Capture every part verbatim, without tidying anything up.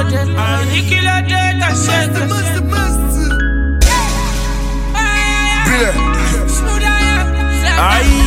dé. Àní kí ló dé tá ṣe gbèsè. Bílẹ̀. Ayi.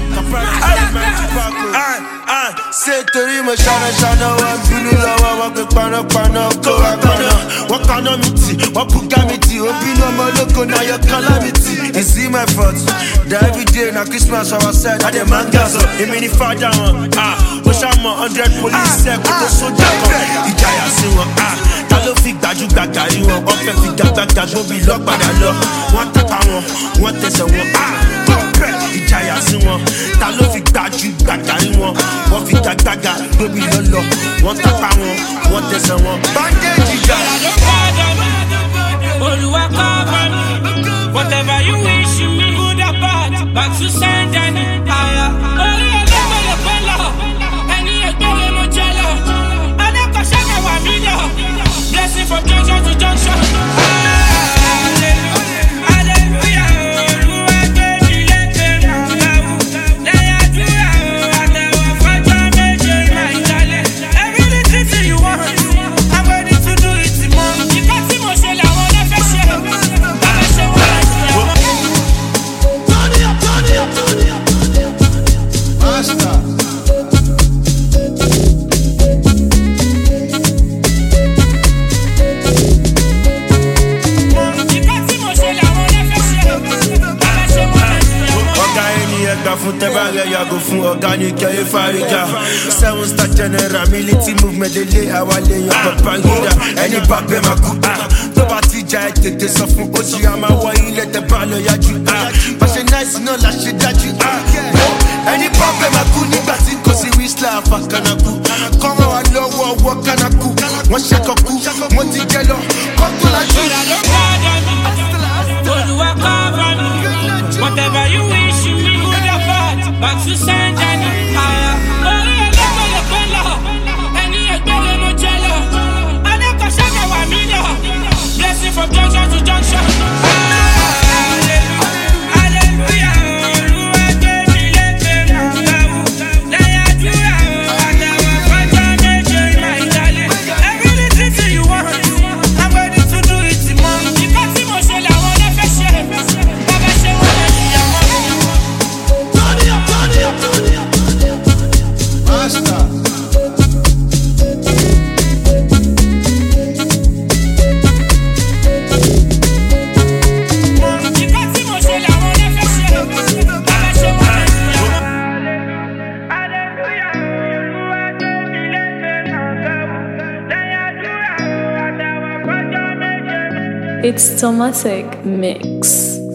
Ṣé torí mo ṣáná ṣáná wọ́n bínú lọ́wọ́ wọ́n pe panápaná kó wá paná. Wọ́n kaná mi tì, wọ́n bùgá mi tì, ó bínú ọmọ olóko náà yọ kálá mi tì. Is it my fault? That every day na Christmas our side, I dey man gas up. Èmi ni fàájà wọn, ó ṣàmọ̀ hundred police ṣe kó tó sójà kan. Ìjàyà sí wọn, ta ló fi gbajúgbajà rí wọn? Wọ́n fẹ́ fi gbàgbàgbà gbóbi lọ́padà lọ. Wọ́n tẹ́pa wọn, wọ́n tẹsẹ̀ wọn, ìjàyà sí wọn. Ta ló fi gbajúgbajà rí wọn? Wọ́n fi gbàgbàgbà gbóbi lọ́lọ́. Wọ́n tẹ́pa wọn, wọ́n tẹsẹ̀ wọn. Bandage ìjà. Olúwa cover me. Whatever you wish me, good or bad, back to send any higher. Orí ẹlẹ́gbẹ̀ẹ́ lè pẹ́ lọ, ẹni ẹgbẹ́ lè mo jẹ lọ. Adékọ̀ṣẹ́ kan wà mí lọ, blessing from junction to junction. Fún tẹ́bàrẹ̀ yàgò fún organic ẹ̀yẹ fárígà. Seven star general military movement lélẹ̀ àwa lè yan pàpà yíra. Ẹni bá bẹ́ẹ̀ máa kú. Tó bá ti jà ẹ̀ tètè sọ fún oṣù àmà wọ ilé tẹ́ bá lọ yájú. Bàṣẹ náìsì náà la ṣe dájú. Ẹni bá bẹ́ẹ̀ máa kú nígbà tí kò sí wíṣílà àfàkànàkú. Kọ́mọ wa lọ́wọ́ ọwọ́ kánákú. Wọ́n ṣẹ́kọ̀ kú, wọ́n ti jẹ lọ. Kọ́kọ́ lajú. Olúwa cover me. Whatever you wish me. Back to send any higher. Orí ẹlẹ́gbẹ̀ẹ́ lè pẹ́ lọ, ẹni ẹgbẹ́ lè mo jẹ lọ. Adékọ̀ṣẹ́ kan wà mí lọ, blessing from junction to junction. Hallelujah, Olúwa gbé mi lékè nàgbà wò. Lẹ́yìn àdúrà àtàwọn fọ́jọ́ méje máa ń dalẹ̀. Everything tí you want, I'm ready to do it mọ́. Ìkọ́ tí mo ṣe làwọn ọlọ́fẹ́ ṣe. Bàbá ṣe wọ́n lè ṣìyàwó mi. Master. It's Tomatic Mix.